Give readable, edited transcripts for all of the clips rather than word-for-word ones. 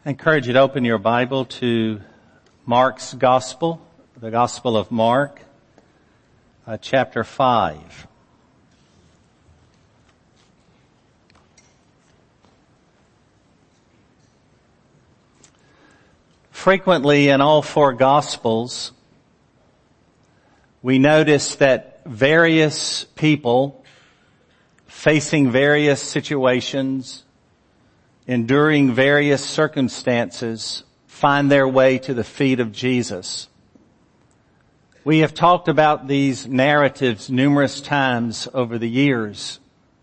I encourage you to open your Bible to Mark's Gospel, the Gospel of Mark, chapter 5. Frequently in all four Gospels, we notice that various people facing various situations, enduring various circumstances, find their way to the feet of Jesus. We have talked about these narratives numerous times over the years.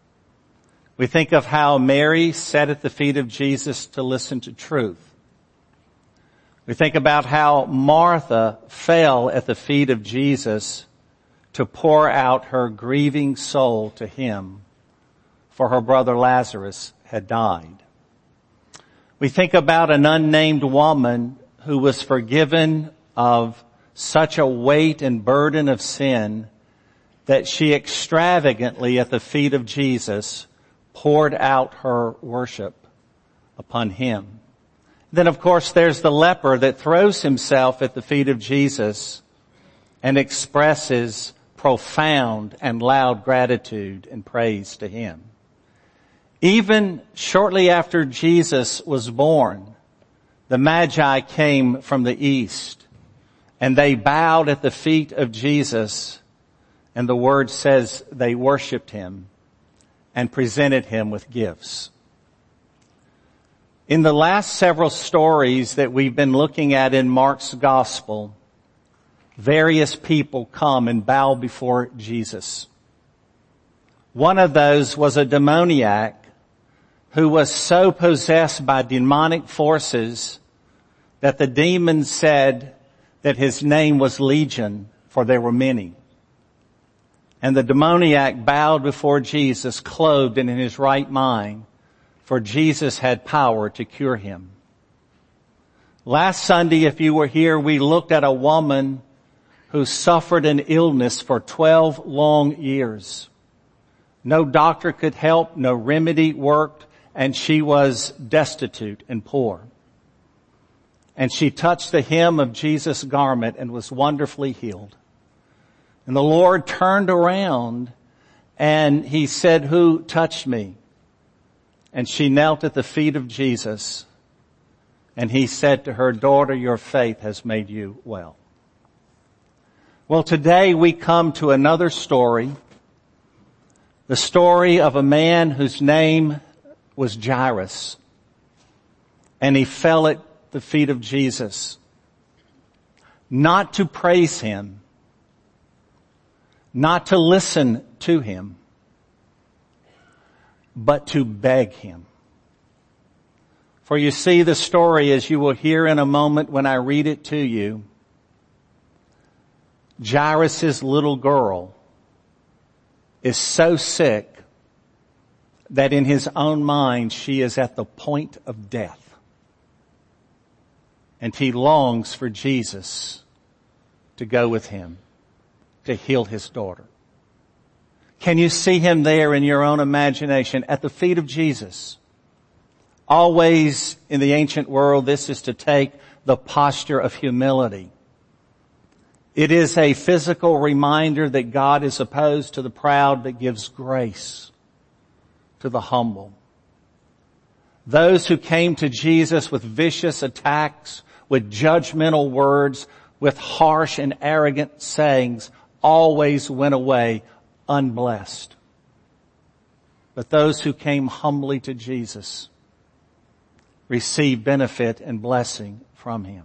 We think of how Mary sat at the feet of Jesus to listen to truth. We think about how Martha fell at the feet of Jesus to pour out her grieving soul to him, for her brother Lazarus had died. We think about an unnamed woman who was forgiven of such a weight and burden of sin that she extravagantly at the feet of Jesus poured out her worship upon him. Then of course there's the leper that throws himself at the feet of Jesus and expresses profound and loud gratitude and praise to him. Even shortly after Jesus was born, the Magi came from the east and they bowed at the feet of Jesus, and the word says they worshiped him and presented him with gifts. In the last several stories that we've been looking at in Mark's Gospel, various people come and bow before Jesus. One of those was a demoniac who was so possessed by demonic forces that the demons said that his name was Legion, for there were many. And the demoniac bowed before Jesus, clothed and in his right mind, for Jesus had power to cure him. Last Sunday, if you were here, we looked at a woman who suffered an illness for 12 long years. No doctor could help, no remedy worked, and she was destitute and poor. And she touched the hem of Jesus' garment and was wonderfully healed. And the Lord turned around and he said, "Who touched me?" And she knelt at the feet of Jesus. And he said to her, "Daughter, your faith has made you well." Well, today we come to another story. The story of a man whose name was Jairus. And he fell at the feet of Jesus. Not to praise him. Not to listen to him. But to beg him. For you see, the story, as you will hear in a moment when I read it to you, Jairus' little girl is so sick that in his own mind she is at the point of death. And he longs for Jesus to go with him to heal his daughter. Can you see him there in your own imagination at the feet of Jesus? Always in the ancient world, this is to take the posture of humility. It is a physical reminder that God is opposed to the proud but gives grace to the humble. Those who came to Jesus with vicious attacks, with judgmental words, with harsh and arrogant sayings, always went away unblessed. But those who came humbly to Jesus received benefit and blessing from him.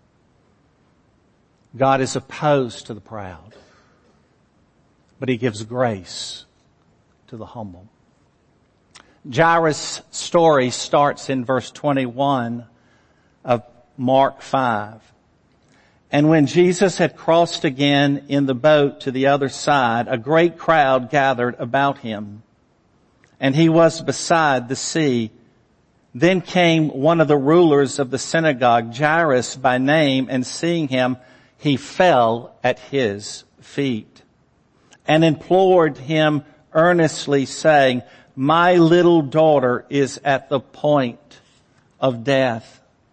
God is opposed to the proud, but he gives grace to the humble. Jairus' story starts in verse 21 of Mark 5. And when Jesus had crossed again in the boat to the other side, a great crowd gathered about him, and he was beside the sea. Then came one of the rulers of the synagogue, Jairus by name, and seeing him, he fell at his feet and implored him earnestly, saying, "My little daughter is at the point of death.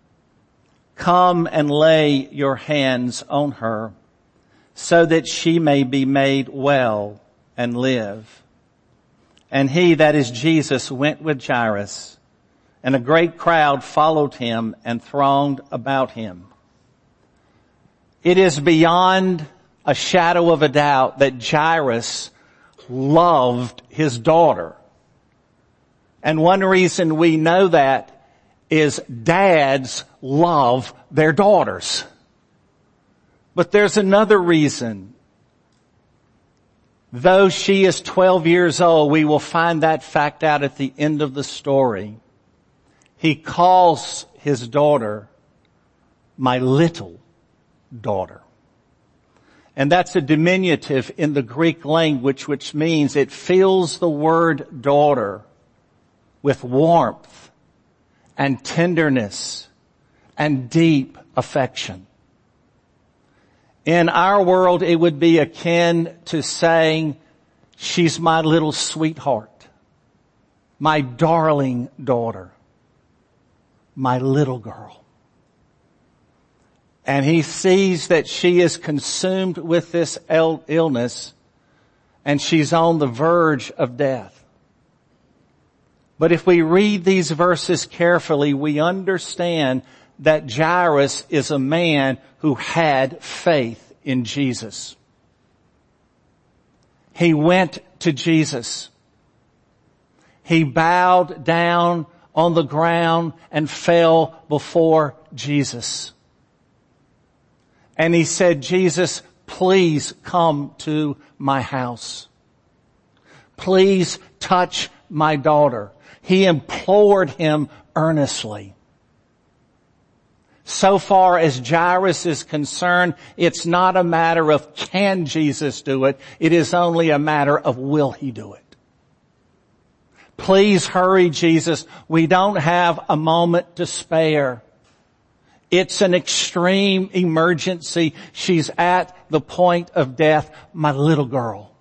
come and lay your hands on her so that she may be made well and live. And he, that is Jesus, went with Jairus, and a great crowd followed him and thronged about him. It is beyond a shadow of a doubt that Jairus loved his daughter. And one reason we know that is dads love their daughters. But there's another reason. Though she is 12 years old, we will find that fact out at the end of the story. He calls his daughter my little daughter. And that's a diminutive in the Greek language, which means it fills the word daughter with warmth and tenderness and deep affection. In our world, it would be akin to saying, she's my little sweetheart, my darling daughter, my little girl. And he sees that she is consumed with this illness and she's on the verge of death. But if we read these verses carefully, we understand that Jairus is a man who had faith in Jesus. He went to Jesus. He bowed down on the ground and fell before Jesus. And he said, Jesus, please come to my house. Please touch my daughter. He implored him earnestly. So far as Jairus is concerned, it's not a matter of can Jesus do it. It is only a matter of will he do it. Please hurry, Jesus. We don't have a moment to spare. It's an extreme emergency. She's at the point of death. My little girl.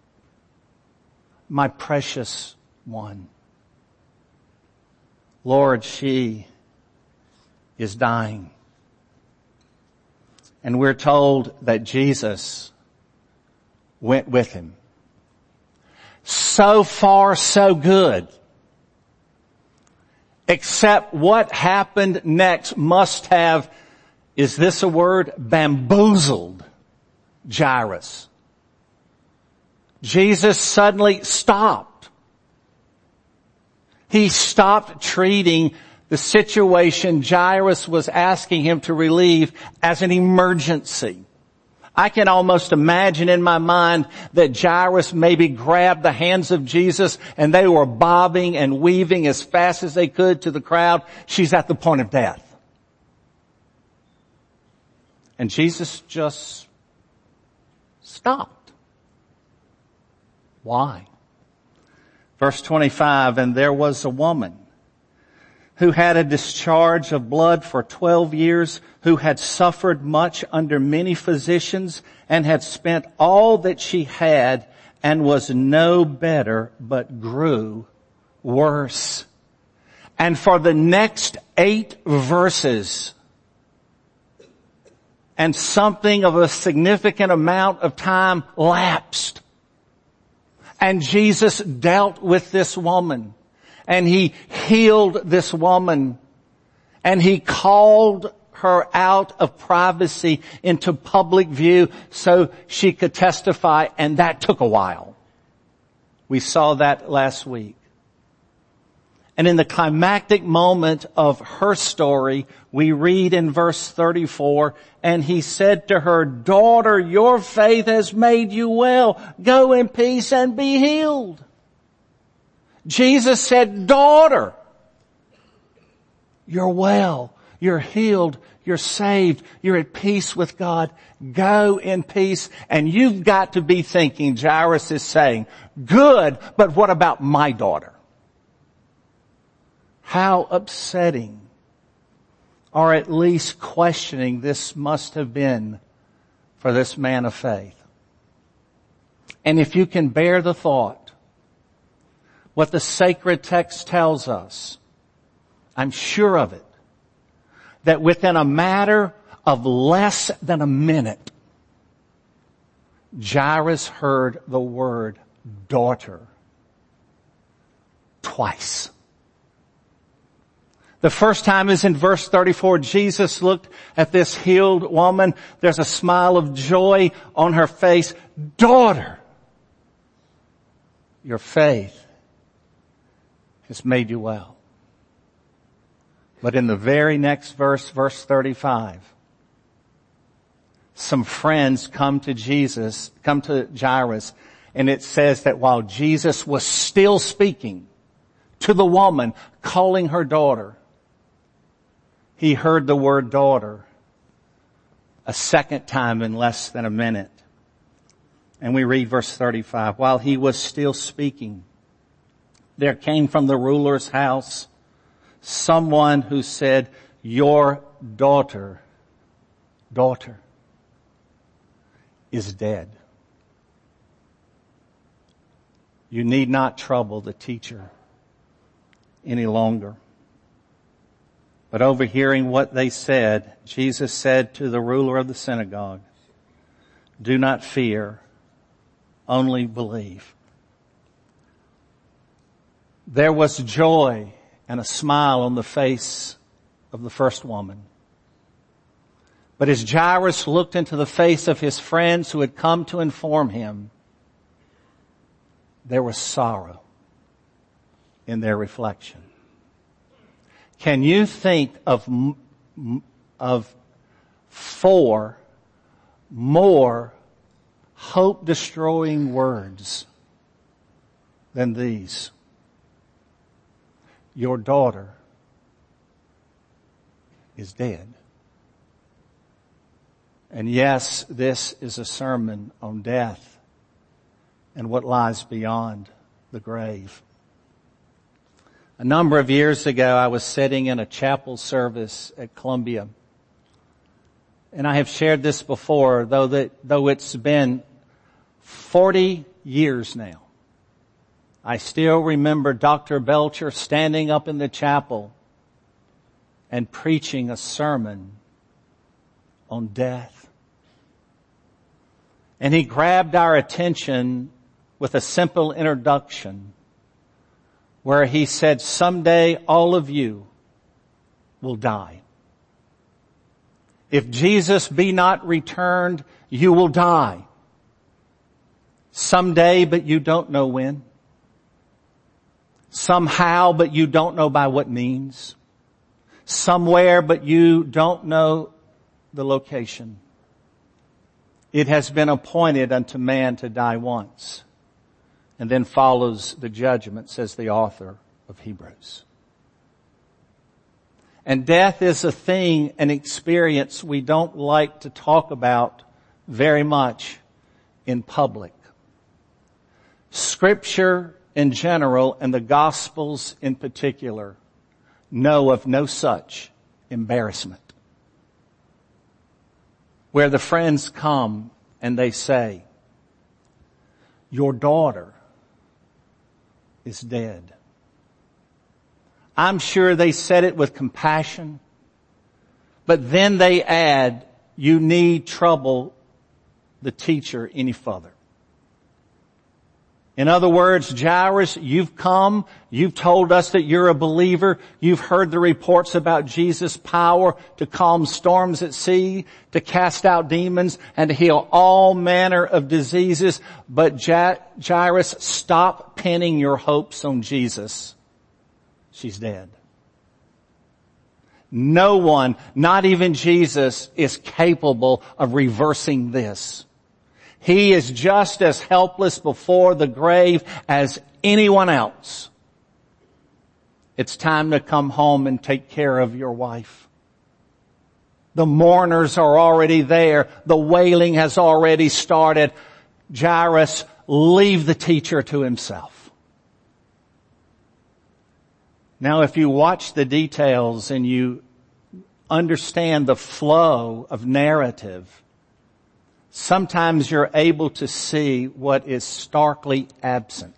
My precious one. Lord, she is dying. And we're told that Jesus went with him. So far, so good. Except what happened next must have, is this a word? Bamboozled Jairus. Jesus suddenly stopped. He stopped treating the situation Jairus was asking him to relieve as an emergency. I can almost imagine in my mind that Jairus maybe grabbed the hands of Jesus and they were bobbing and weaving as fast as they could to the crowd. She's at the point of death. And Jesus just stopped. Why? Verse 25, and there was a woman who had a discharge of blood for 12 years, who had suffered much under many physicians, and had spent all that she had, and was no better, but grew worse. And for the next 8 verses, and something of a significant amount of time lapsed, and Jesus dealt with this woman. And he healed this woman, and he called her out of privacy into public view so she could testify, and that took a while. We saw that last week. And in the climactic moment of her story, we read in verse 34, and he said to her, daughter, your faith has made you well. Go in peace and be healed. Jesus said, daughter, you're well, you're healed, you're saved, you're at peace with God. Go in peace. And you've got to be thinking, Jairus is saying, good, but what about my daughter? How upsetting, or at least questioning, this must have been for this man of faith. And if you can bear the thought, what the sacred text tells us, I'm sure of it, that within a matter of less than a minute, Jairus heard the word daughter twice. The first time is in verse 34. Jesus looked at this healed woman. There's a smile of joy on her face. Daughter, your faith has made you well. But in the very next verse, verse 35, some friends come to Jairus, and it says that while Jesus was still speaking to the woman, calling her daughter, he heard the word daughter a second time in less than a minute. And we read verse 35. While he was still speaking, there came from the ruler's house someone who said, your daughter is dead. You need not trouble the teacher any longer. But overhearing what they said, Jesus said to the ruler of the synagogue, do not fear, only believe. There was joy and a smile on the face of the first woman. But as Jairus looked into the face of his friends who had come to inform him, there was sorrow in their reflection. Can you think of 4 more hope-destroying words than these? Your daughter is dead. And yes, this is a sermon on death and what lies beyond the grave. A number of years ago, I was sitting in a chapel service at Columbia. And I have shared this before, though it's been 40 years now. I still remember Dr. Belcher standing up in the chapel and preaching a sermon on death. And he grabbed our attention with a simple introduction where he said, someday all of you will die. If Jesus be not returned, you will die. Someday, but you don't know when. Somehow, but you don't know by what means. Somewhere, but you don't know the location. It has been appointed unto man to die once. And then follows the judgment, says the author of Hebrews. And death is a thing, an experience we don't like to talk about very much in public. Scripture in general and the Gospels in particular know of no such embarrassment. Where the friends come and they say, your daughter is dead. I'm sure they said it with compassion, but then they add, you need trouble the teacher any further. In other words, Jairus, you've come, you've told us that you're a believer, you've heard the reports about Jesus' power to calm storms at sea, to cast out demons, and to heal all manner of diseases. But Jairus, stop pinning your hopes on Jesus. She's dead. No one, not even Jesus, is capable of reversing this. He is just as helpless before the grave as anyone else. It's time to come home and take care of your wife. The mourners are already there. The wailing has already started. Jairus, leave the teacher to himself. Now, if you watch the details and you understand the flow of narrative, sometimes you're able to see what is starkly absent.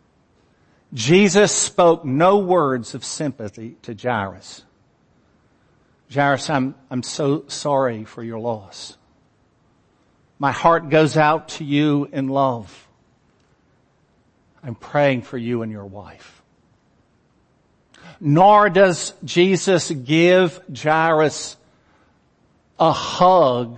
Jesus spoke no words of sympathy to Jairus, Jairus, I'm so sorry for your loss. My heart goes out to you in love. I'm praying for you and your wife. Nor does Jesus give Jairus a hug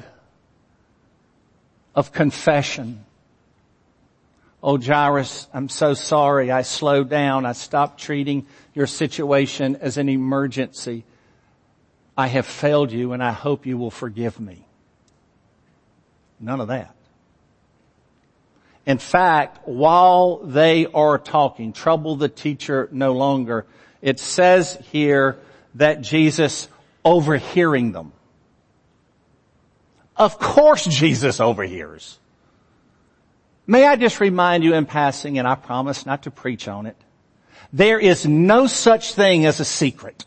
of confession. Oh, Jairus, I'm so sorry. I slowed down. I stopped treating your situation as an emergency. I have failed you, and I hope you will forgive me. None of that. In fact, while they are talking, trouble the teacher no longer, it says here that Jesus overhearing them. Of course Jesus overhears. May I just remind you in passing, and I promise not to preach on it, there is no such thing as a secret.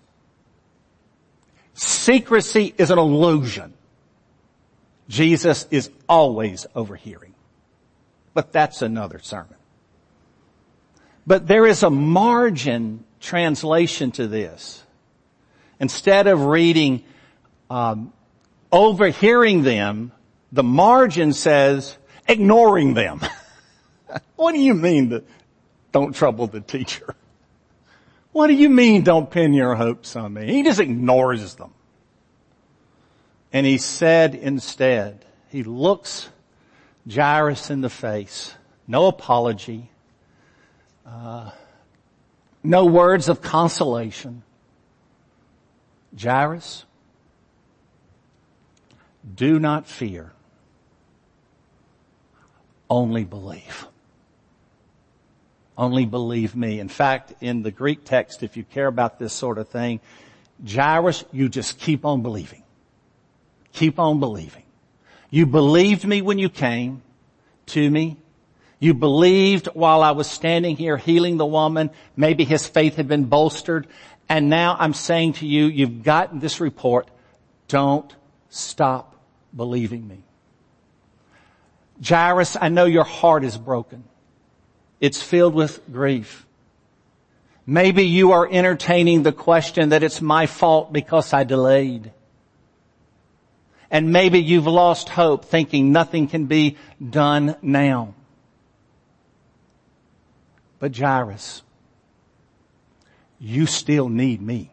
Secrecy is an illusion. Jesus is always overhearing. But that's another sermon. But there is a margin translation to this. Instead of reading overhearing them, the margin says ignoring them. What do you mean don't trouble the teacher? What do you mean don't pin your hopes on me? He just ignores them. And he said instead, he looks Jairus in the face. No apology. No words of consolation. Jairus, do not fear. Only believe. Only believe me. In fact, in the Greek text, if you care about this sort of thing, Jairus, you just keep on believing. Keep on believing. You believed me when you came to me. You believed while I was standing here healing the woman. Maybe his faith had been bolstered. And now I'm saying to you, you've gotten this report. Don't stop believing me. Jairus, I know your heart is broken. It's filled with grief. Maybe you are entertaining the question that it's my fault because I delayed. And maybe you've lost hope thinking nothing can be done now. But Jairus, you still need me.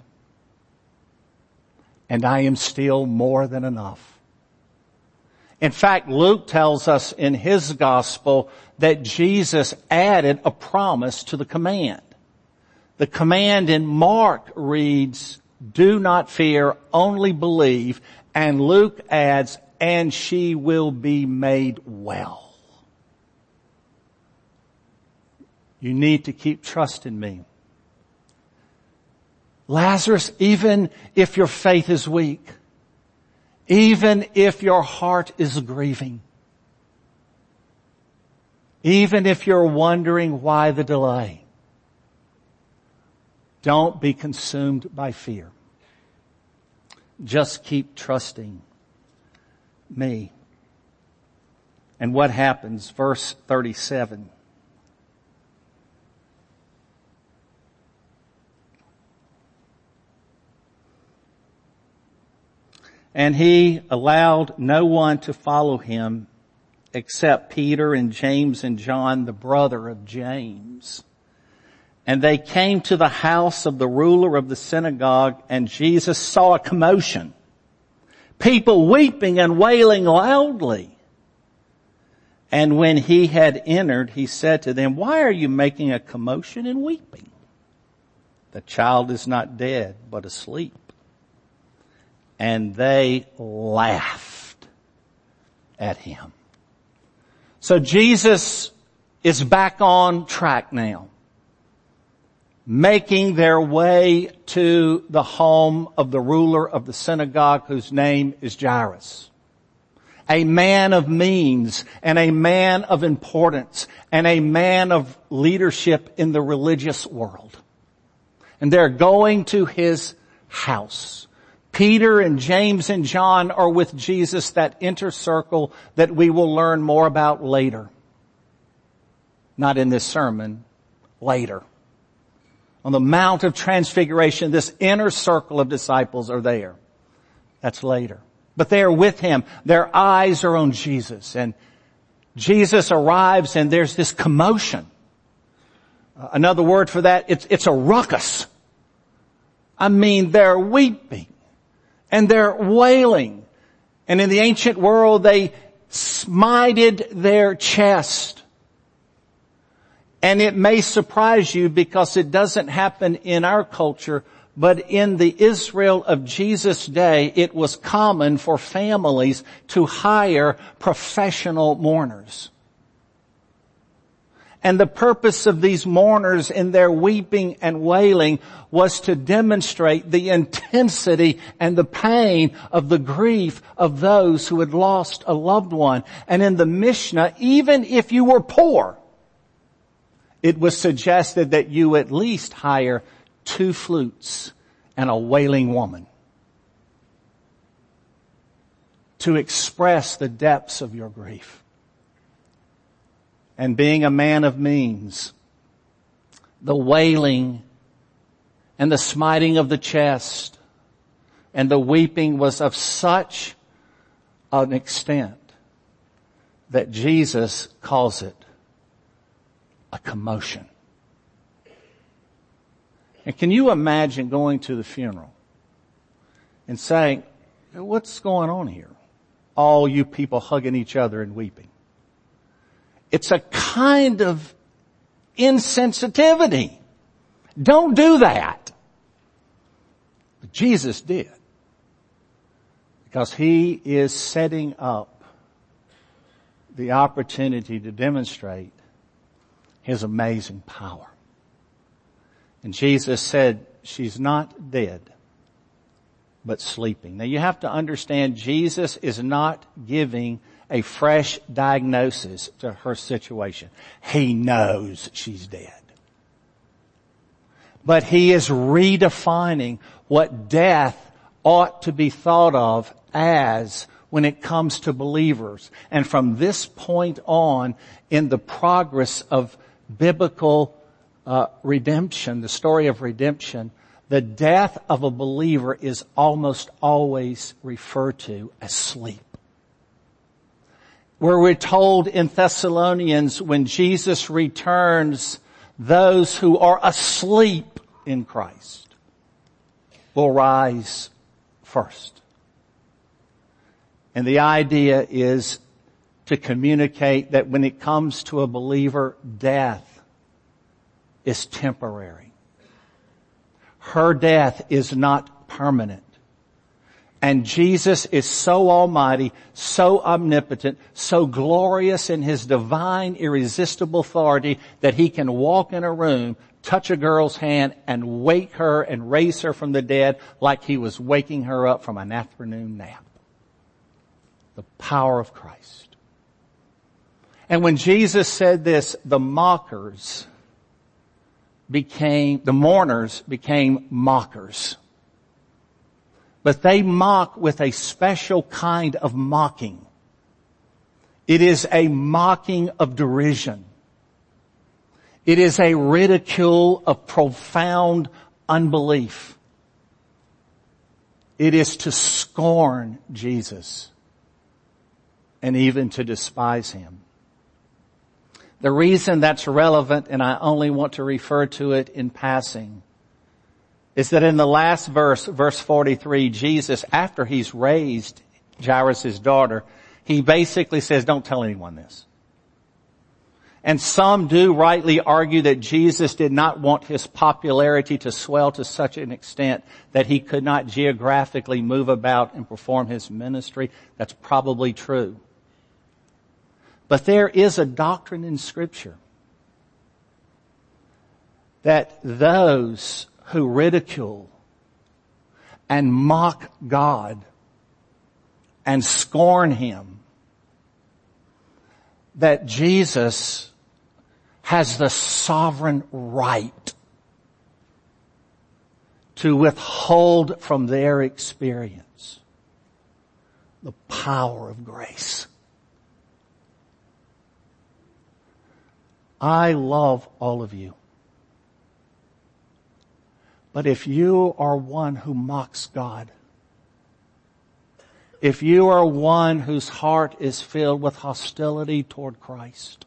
And I am still more than enough. In fact, Luke tells us in his gospel that Jesus added a promise to the command. The command in Mark reads, do not fear, only believe. And Luke adds, and she will be made well. You need to keep trusting me. Lazarus, even if your faith is weak, even if your heart is grieving, even if you're wondering why the delay, don't be consumed by fear. Just keep trusting me. And what happens? Verse 37. And he allowed no one to follow him except Peter and James and John, the brother of James. And they came to the house of the ruler of the synagogue, and Jesus saw a commotion. People weeping and wailing loudly. And when he had entered, he said to them, why are you making a commotion and weeping? The child is not dead, but asleep. And they laughed at him. So Jesus is back on track now, making their way to the home of the ruler of the synagogue, whose name is Jairus. A man of means and a man of importance and a man of leadership in the religious world. And they're going to his house. Peter and James and John are with Jesus, that inner circle that we will learn more about later. Not in this sermon, later. On the Mount of Transfiguration, this inner circle of disciples are there. That's later. But they are with him. Their eyes are on Jesus. And Jesus arrives and there's this commotion. Another word for that, it's a ruckus. I mean, they're weeping and they're wailing. And in the ancient world, they smited their chest. And it may surprise you because it doesn't happen in our culture, but in the Israel of Jesus' day, it was common for families to hire professional mourners. And the purpose of these mourners in their weeping and wailing was to demonstrate the intensity and the pain of the grief of those who had lost a loved one. And in the Mishnah, even if you were poor, it was suggested that you at least hire 2 flutes and a wailing woman to express the depths of your grief. And being a man of means, the wailing and the smiting of the chest and the weeping was of such an extent that Jesus calls it a commotion. And can you imagine going to the funeral and saying, what's going on here? All you people hugging each other and weeping. It's a kind of insensitivity. Don't do that. But Jesus did. Because he is setting up the opportunity to demonstrate his amazing power. And Jesus said, she's not dead, but sleeping. Now you have to understand, Jesus is not giving a fresh diagnosis to her situation. He knows she's dead. But he is redefining what death ought to be thought of as when it comes to believers. And from this point on, in the progress of biblical redemption, the story of redemption, the death of a believer is almost always referred to as sleep. Where we're told in Thessalonians, when Jesus returns, those who are asleep in Christ will rise first. And the idea is to communicate that when it comes to a believer, death is temporary. Her death is not permanent. And Jesus is so almighty, so omnipotent, so glorious in his divine, irresistible authority that he can walk in a room, touch a girl's hand, and wake her and raise her from the dead like he was waking her up from an afternoon nap. The power of Christ. And when Jesus said this, the mourners became mockers. But they mock with a special kind of mocking. It is a mocking of derision. It is a ridicule of profound unbelief. It is to scorn Jesus and even to despise him. The reason that's relevant, and I only want to refer to it in passing, is that in the last verse, verse 43, Jesus, after he's raised Jairus' daughter, he basically says, don't tell anyone this. And some do rightly argue that Jesus did not want his popularity to swell to such an extent that he could not geographically move about and perform his ministry. That's probably true. But there is a doctrine in Scripture that those who ridicule and mock God and scorn him, that Jesus has the sovereign right to withhold from their experience the power of grace. I love all of you. But if you are one who mocks God if you are one whose heart is filled with hostility toward Christ,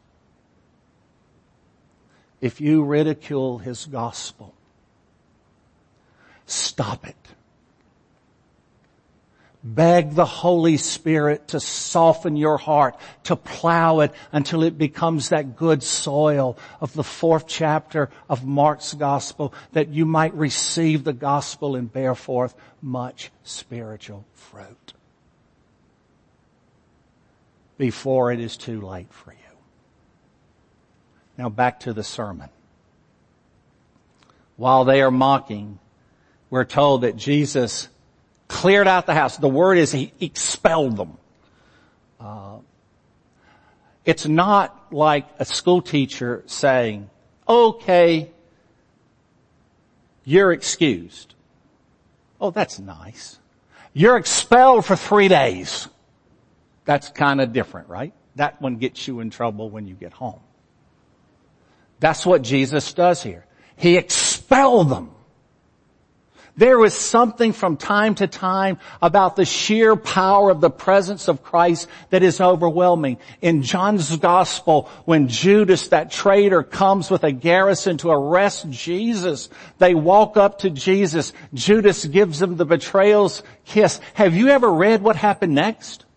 if you ridicule His gospel, stop it. Beg the Holy Spirit to soften your heart, to plow it until it becomes that good soil of the 4th chapter of Mark's gospel, that you might receive the gospel and bear forth much spiritual fruit before it is too late for you. Now back to the sermon. While they are mocking, we're told that Jesus cleared out the house. The word is He expelled them. It's not like a school teacher saying, okay, you're excused. Oh, that's nice. You're expelled for 3 days. That's kind of different, right? That one gets you in trouble when you get home. That's what Jesus does here. He expelled them. There was something from time to time about the sheer power of the presence of Christ that is overwhelming. In John's gospel, when Judas, that traitor, comes with a garrison to arrest Jesus, they walk up to Jesus. Judas gives him the betrayal's kiss. Have you ever read what happened next?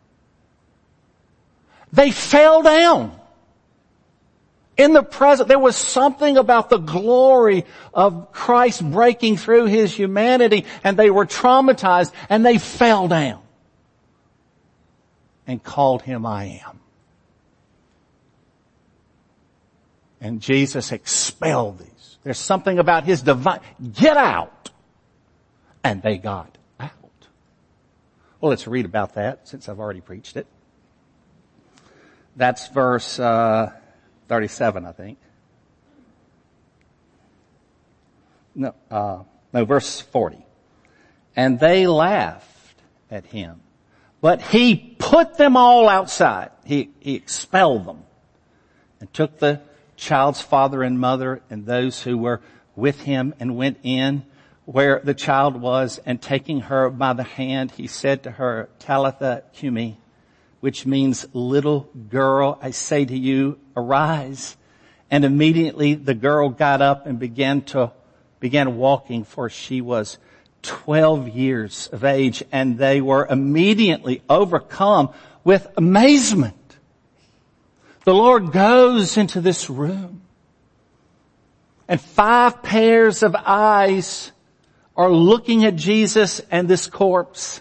They fell down. In the present, there was something about the glory of Christ breaking through His humanity, and they were traumatized, and they fell down and called Him I am. And Jesus expelled these. There's something about His divine, get out! And they got out. Well, let's read about that since I've already preached it. That's verse 37, I think. No, verse 40. And they laughed at Him, but He put them all outside. He expelled them and took the child's father and mother and those who were with Him and went in where the child was, and taking her by the hand, He said to her, Talitha cumi, which means, little girl, I say to you, arise. And immediately the girl got up and began walking, for she was 12 years of age, and they were immediately overcome with amazement. The Lord goes into this room, and 5 pairs of eyes are looking at Jesus and this corpse.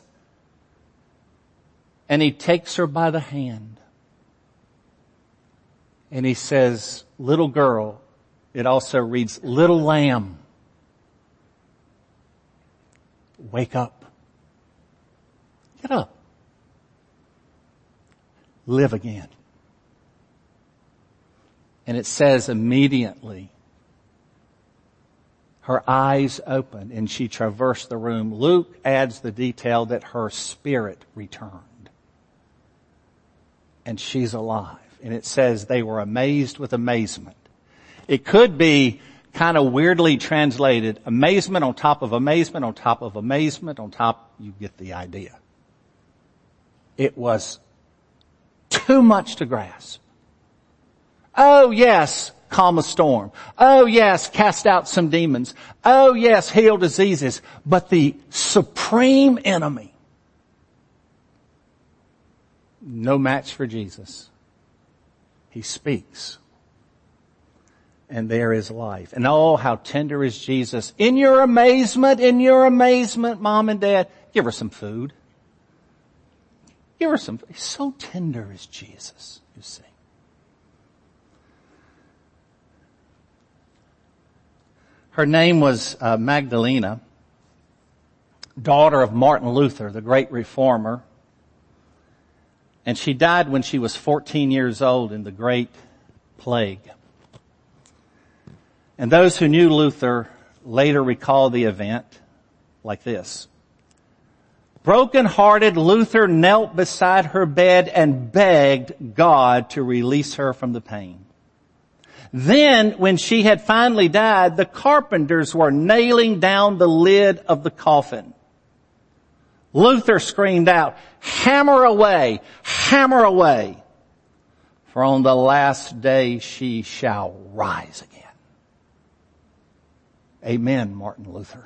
And He takes her by the hand. And He says, little girl. It also reads, little lamb. Wake up. Get up. Live again. And it says immediately, her eyes opened and she traversed the room. Luke adds the detail that her spirit returned. And she's alive. And it says they were amazed with amazement. It could be kind of weirdly translated, amazement on top of amazement on top of amazement on top. You get the idea. It was too much to grasp. Oh yes, calm a storm. Oh yes, cast out some demons. Oh yes, heal diseases. But the supreme enemy, no match for Jesus. He speaks. And there is life. And oh, how tender is Jesus. In your amazement, Mom and Dad, give her some food. Give her some. So tender is Jesus, you see. Her name was Magdalena, daughter of Martin Luther, the great reformer. And she died when she was 14 years old in the Great Plague. And those who knew Luther later recall the event like this. Broken-hearted, Luther knelt beside her bed and begged God to release her from the pain. Then, when she had finally died, the carpenters were nailing down the lid of the coffin. Luther screamed out, hammer away, for on the last day she shall rise again. Amen, Martin Luther.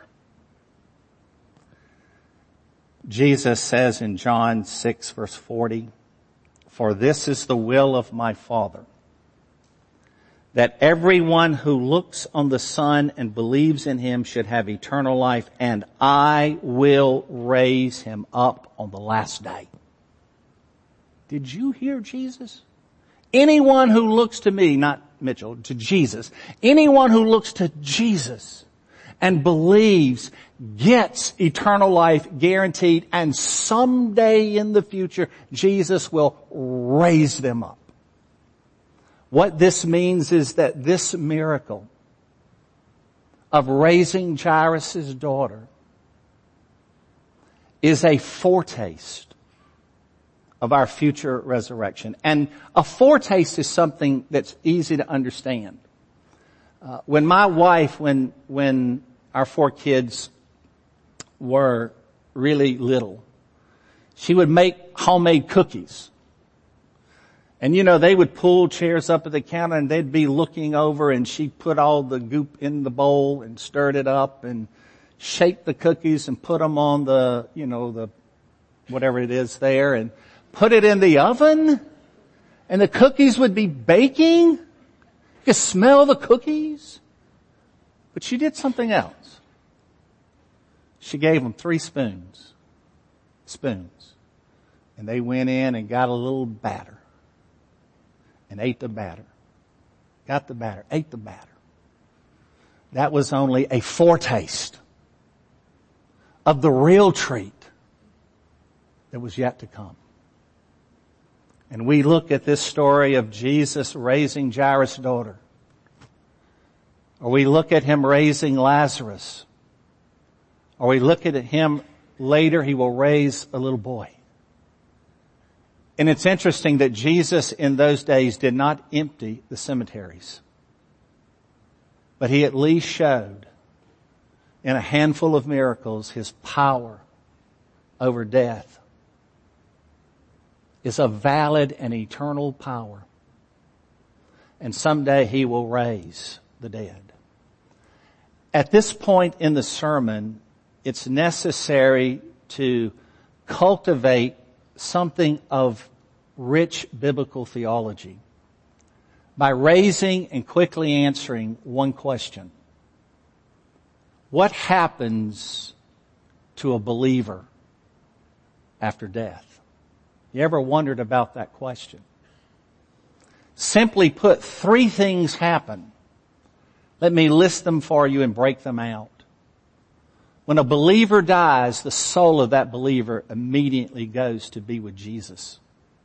Jesus says in John 6 verse 40, for this is the will of my Father, that everyone who looks on the Son and believes in him should have eternal life, and I will raise him up on the last day. Did you hear Jesus? Anyone who looks to me, not Mitchell, to Jesus, anyone who looks to Jesus and believes gets eternal life guaranteed, and someday in the future, Jesus will raise them up. What this means is that this miracle of raising Jairus' daughter is a foretaste of our future resurrection. And a foretaste is something that's easy to understand. When my wife, when our 4 kids were really little, she would make homemade cookies. And they would pull chairs up at the counter and they'd be looking over, and she'd put all the goop in the bowl and stirred it up and shake the cookies and put them on the whatever it is there, and put it in the oven, and the cookies would be baking. You could smell the cookies. But she did something else. She gave them 3 spoons. And they went in and got a little batter. And ate the batter. Got the batter, ate the batter. That was only a foretaste of the real treat that was yet to come. And we look at this story of Jesus raising Jairus' daughter. Or we look at him raising Lazarus. Or we look at him later, he will raise a little boy. And it's interesting that Jesus in those days did not empty the cemeteries. But he at least showed in a handful of miracles his power over death is a valid and eternal power. And someday he will raise the dead. At this point in the sermon, it's necessary to cultivate something of rich biblical theology by raising and quickly answering one question. What happens to a believer after death? You ever wondered about that question? Simply put, 3 things happen. Let me list them for you and break them out. When a believer dies, the soul of that believer immediately goes to be with Jesus.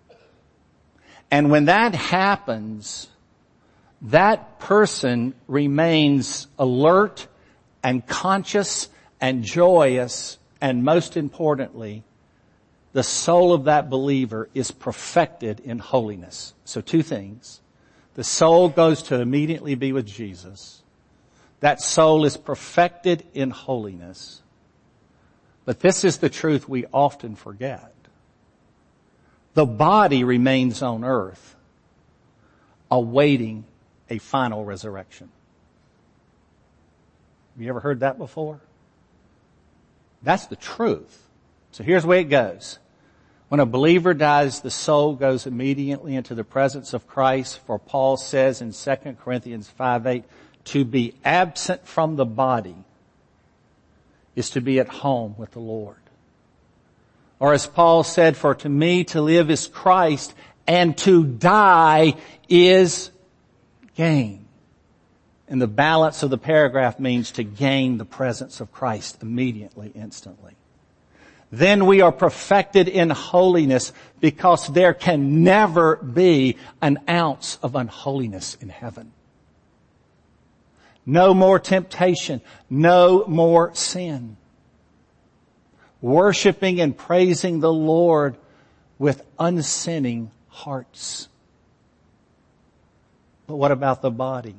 And when that happens, that person remains alert and conscious and joyous, and most importantly, the soul of that believer is perfected in holiness. So 2 things. The soul goes to immediately be with Jesus. That soul is perfected in holiness. But this is the truth we often forget. The body remains on earth, awaiting a final resurrection. Have you ever heard that before? That's the truth. So here's the way it goes. When a believer dies, the soul goes immediately into the presence of Christ, for Paul says in 2 Corinthians 5:8, to be absent from the body is to be at home with the Lord. Or as Paul said, for to me to live is Christ, and to die is gain. And the balance of the paragraph means to gain the presence of Christ immediately, instantly. Then we are perfected in holiness, because there can never be an ounce of unholiness in heaven. No more temptation. No more sin. Worshiping and praising the Lord with unsinning hearts. But what about the body?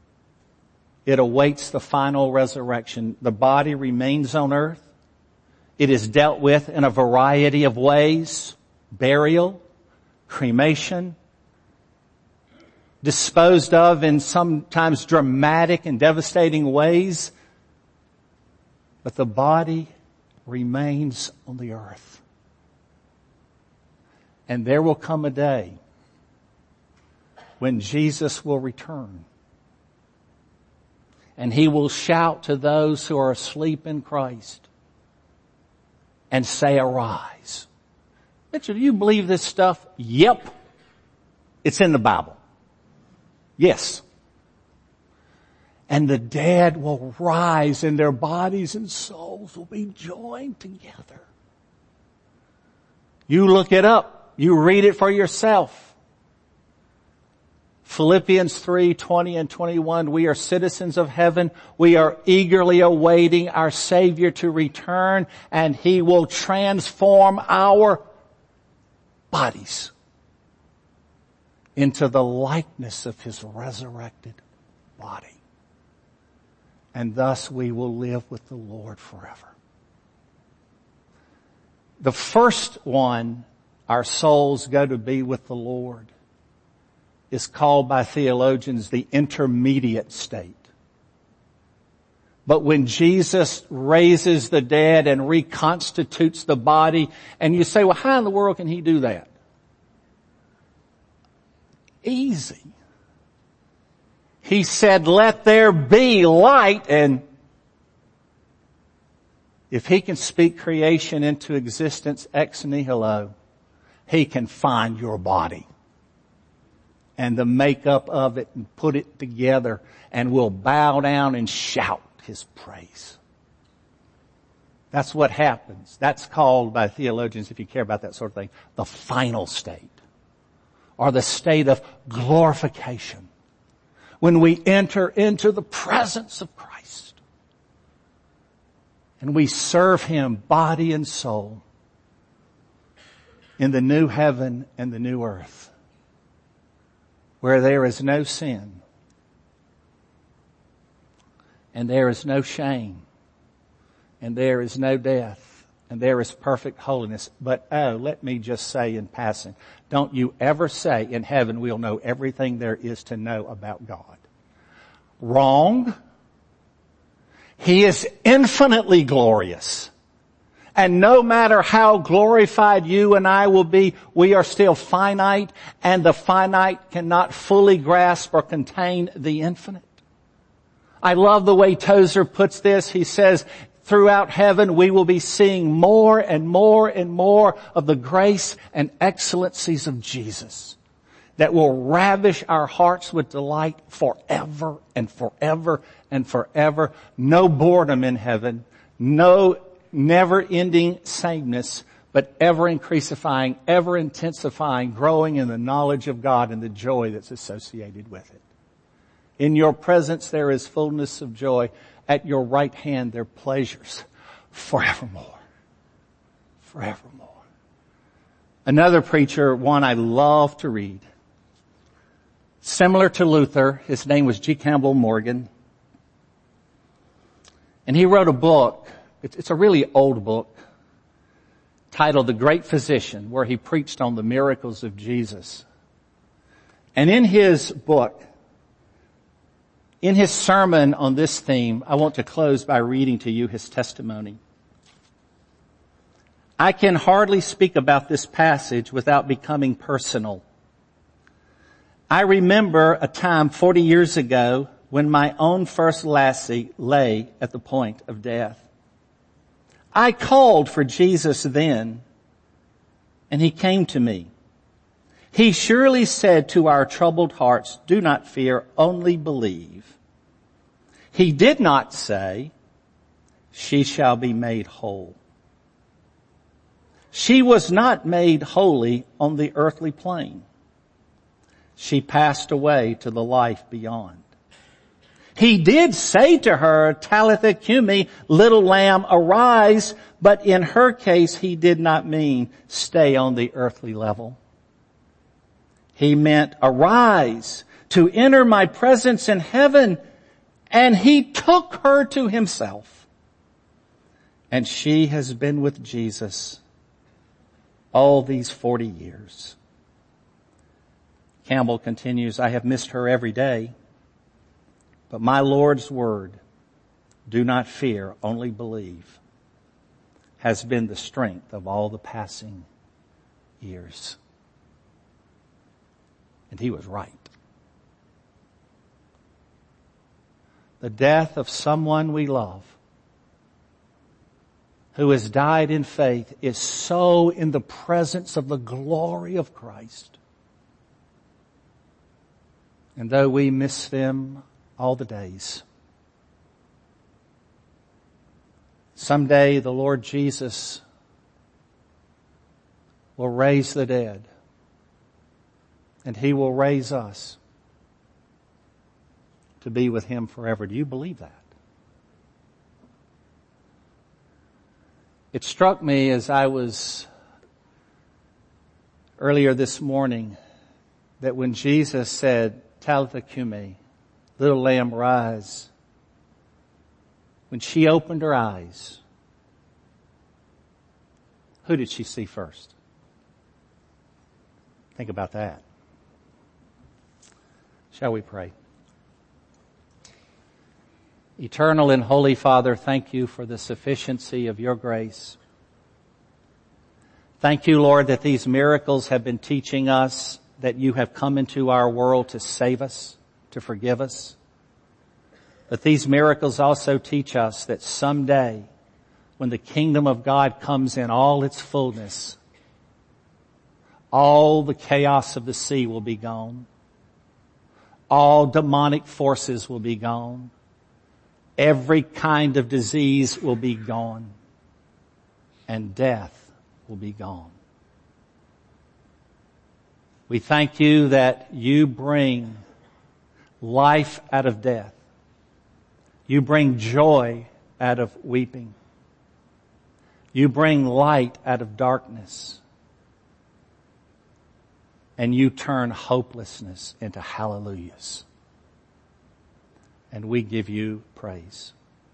It awaits the final resurrection. The body remains on earth. It is dealt with in a variety of ways: burial, cremation, disposed of in sometimes dramatic and devastating ways. But the body remains on the earth. And there will come a day when Jesus will return. And He will shout to those who are asleep in Christ and say, "Arise." Mitchell, do you believe this stuff? Yep. It's in the Bible. Yes. And the dead will rise and their bodies and souls will be joined together. You look it up. You read it for yourself. Philippians 3:20 and 21, we are citizens of heaven. We are eagerly awaiting our Savior to return, and He will transform our bodies into the likeness of His resurrected body. And thus we will live with the Lord forever. The first one, our souls go to be with the Lord, is called by theologians the intermediate state. But when Jesus raises the dead and reconstitutes the body, and you say, well, how in the world can He do that? Easy. He said, "Let there be light," and if He can speak creation into existence ex nihilo, He can find your body and the makeup of it and put it together, and will bow down and shout His praise. That's what happens. That's called by theologians, if you care about that sort of thing, the final state, or the state of glorification, when we enter into the presence of Christ and we serve Him body and soul in the new heaven and the new earth, where there is no sin and there is no shame and there is no death and there is perfect holiness. But let me just say in passing, don't you ever say in heaven we'll know everything there is to know about God. Wrong. He is infinitely glorious. And no matter how glorified you and I will be, we are still finite, and the finite cannot fully grasp or contain the infinite. I love the way Tozer puts this. He says, throughout heaven we will be seeing more and more and more of the grace and excellencies of Jesus that will ravish our hearts with delight forever and forever and forever. No boredom in heaven, no never-ending sameness, but ever-increasifying, ever-intensifying, growing in the knowledge of God and the joy that's associated with it. In your presence there is fullness of joy. At your right hand there are pleasures forevermore. Forevermore. Another preacher, one I love to read, similar to Luther, his name was G. Campbell Morgan. And he wrote a book, it's a really old book, titled The Great Physician, where he preached on the miracles of Jesus. And in his book, in his sermon on this theme, I want to close by reading to you his testimony. I can hardly speak about this passage without becoming personal. I remember a time 40 years ago when my own first lassie lay at the point of death. I called for Jesus then, and He came to me. He surely said to our troubled hearts, "Do not fear, only believe." He did not say, "She shall be made whole." She was not made holy on the earthly plane. She passed away to the life beyond. He did say to her, "Talitha cumi," little lamb, arise, but in her case He did not mean stay on the earthly level. He meant arise to enter my presence in heaven, and He took her to Himself And she has been with Jesus all these 40 years. Campbell continues, I have missed her every day, but my Lord's word, do not fear, only believe, has been the strength of all the passing years. And he was right. The death of someone we love who has died in faith is so in the presence of the glory of Christ. And though we miss them all the days, someday the Lord Jesus will raise the dead, and He will raise us to be with Him forever. Do you believe that? It struck me as I was earlier this morning that when Jesus said, Talitha Cumi, little lamb rise, when she opened her eyes, who did she see first? Think about that. Shall we pray? Eternal and Holy Father, thank you for the sufficiency of your grace. Thank you, Lord, that these miracles have been teaching us that you have come into our world to save us, to forgive us. But these miracles also teach us that someday, when the kingdom of God comes in all its fullness, all the chaos of the sea will be gone. All demonic forces will be gone. Every kind of disease will be gone. And death will be gone. We thank you that you bring life out of death. You bring joy out of weeping. You bring light out of darkness. And you turn hopelessness into hallelujahs. And we give you praise.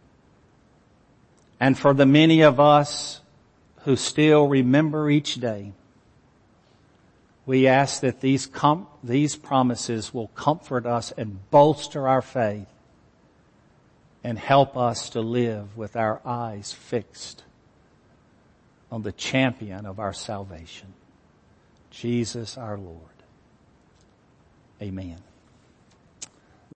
And for the many of us who still remember each day, we ask that these promises will comfort us and bolster our faith and help us to live with our eyes fixed on the champion of our salvation, Jesus our Lord. Amen.